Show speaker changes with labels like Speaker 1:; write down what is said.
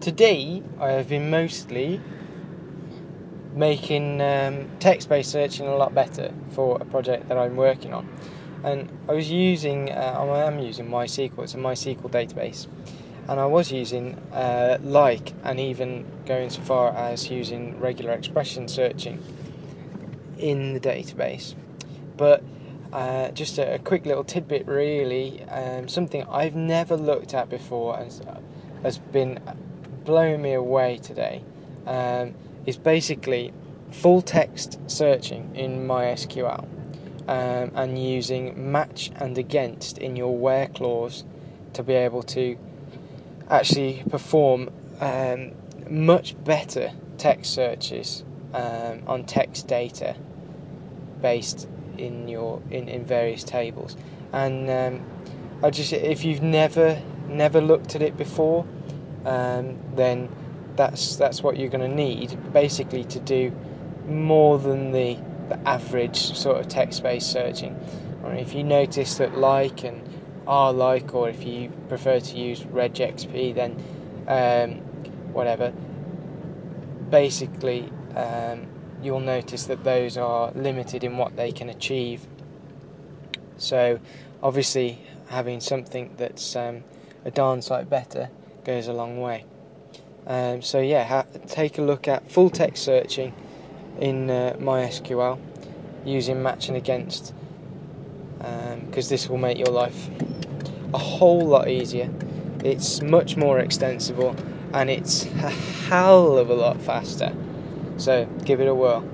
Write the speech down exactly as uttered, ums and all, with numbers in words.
Speaker 1: today I have been mostly making um, text-based searching a lot better for a project that I'm working on. And I was using, uh, I am using MySQL, it's a MySQL database. And I was using uh, like, and even going so far as using regular expression searching in the database. But uh, just a, a quick little tidbit really, um, something I've never looked at before and has been blowing me away today, um, is basically full text searching in MySQL um, and using match and against in your where clause to be able to actually perform um, much better text searches um, on text data based in your in, in various tables. And um, I just if you've never never looked at it before, um, then that's that's what you're going to need basically to do more than the the average sort of text-based searching. Or if you notice that like and rlike, or if you prefer to use regexp, then um, whatever, basically um, you'll notice that those are limited in what they can achieve. So obviously having something that's um, a darn sight better goes a long way. Um, so yeah, ha- take a look at full text searching in uh, MySQL using match and against, because um, this will make your life a whole lot easier. It's much more extensible and it's a hell of a lot faster. So give it a whirl.